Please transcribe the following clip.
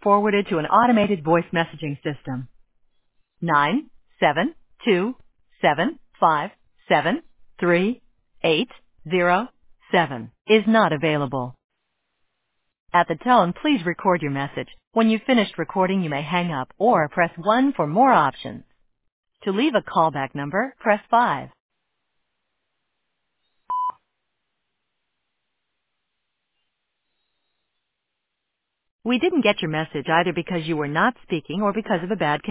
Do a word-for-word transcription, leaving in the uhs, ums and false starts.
forwarded to an automated voice messaging system. Nine seven two seven five seven three eight zero seven is not available. At the tone, please record your message. When you've finished recording, you may hang up or press one for more options. To leave a callback number, press five. We didn't get your message either because you were not speaking or because of a bad connection.